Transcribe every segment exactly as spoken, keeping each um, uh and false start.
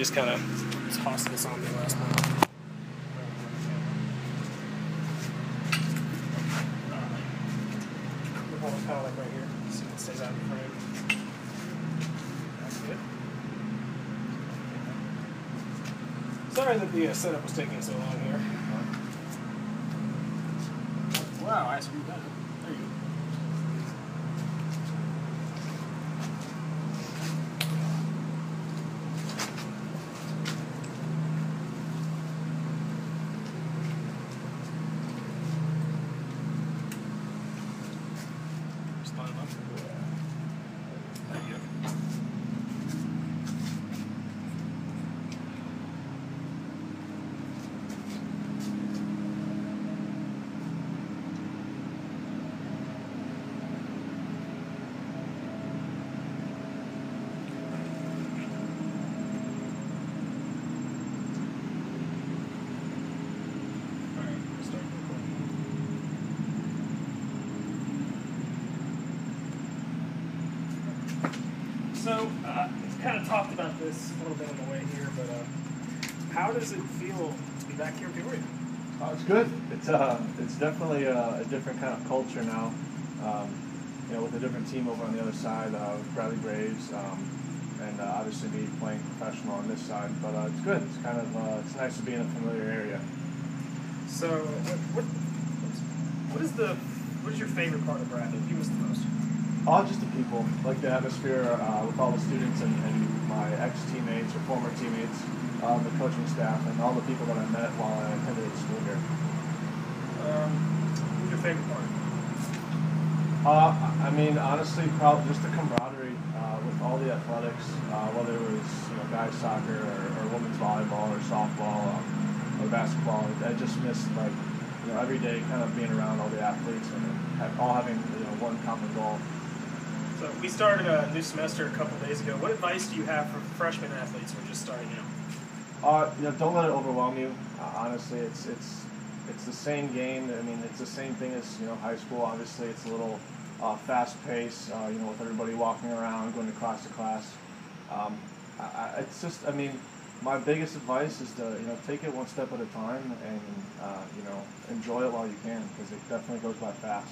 Just kind of tossed this on me last night. We'll hold it kind of like right here, so it stays out of the frame. That's good. Sorry that the uh, setup was taking so long here. Wow, I screwed that up. There you go. So, uh, we've kind of talked about this a little bit on the way here, but uh, how does it feel to be back here in Peoria? Oh, it's good. It's uh, it's definitely a, a different kind of culture now. Um, you know, with a different team over on the other side, uh, with Bradley Graves, um, and uh, obviously me playing professional on this side. But uh, it's good. It's kind of uh, it's nice to be in a familiar area. So, what what, what is the what is your favorite part of Bradley? What do you miss the most? Oh, just the people, like the atmosphere uh, with all the students and, and my ex-teammates or former teammates, um, the coaching staff, and all the people that I met while I attended the school here. Um, what's your favorite part? Uh, I mean, honestly, probably just the camaraderie uh, with all the athletics, uh, whether it was you know guys soccer or, or women's volleyball or softball um, or basketball. I just missed like you know every day kind of being around all the athletes and have, all having you know one common goal. So we started a new semester a couple days ago. What advice do you have for freshman athletes who are just starting out? Uh, you know, don't let it overwhelm you. Uh, honestly, it's it's it's the same game. I mean, it's the same thing as you know high school. Obviously, it's a little uh, fast paced. Uh, you know, with everybody walking around, going to class to class. Um, I, I, it's just, I mean, my biggest advice is to you know take it one step at a time and uh, you know enjoy it while you can, because it definitely goes by fast.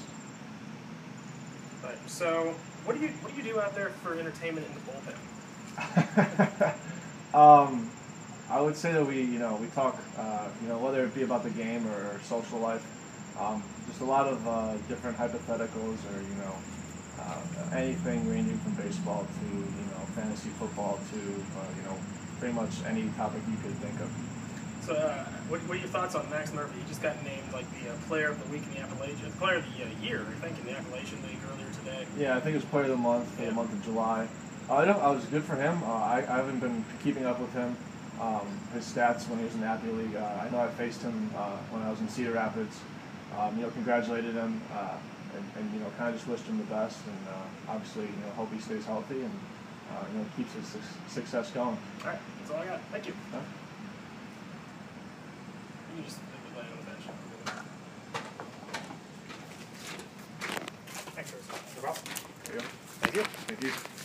Right. So, what do you what do you do out there for entertainment in the bullpen? um, I would say that we you know we talk uh, you know whether it be about the game or social life, um, just a lot of uh, different hypotheticals or you know uh, anything ranging from baseball to you know fantasy football to uh, you know pretty much any topic you could think of. So, uh, what, what are your thoughts on Max Murphy? He just got named like the uh, Player of the Week in the Appalachian, Player of the uh, Year, I think, in the Appalachian League earlier today. Yeah, I think it was Player of the Month for yeah. the month of July. Uh, I know I was good for him. Uh, I, I haven't been keeping up with him, um, his stats when he was in the Appy League. Uh, I know I faced him uh, when I was in Cedar Rapids. Um, you know, congratulated him uh, and, and you know kind of just wished him the best, and uh, obviously you know hope he stays healthy and uh, you know keeps his su success going. All right, that's all I got. Thank you. Yeah. You can just leave it laying on the bench. Thanks, Chris. No problem. There you go. Thank you. Thank you.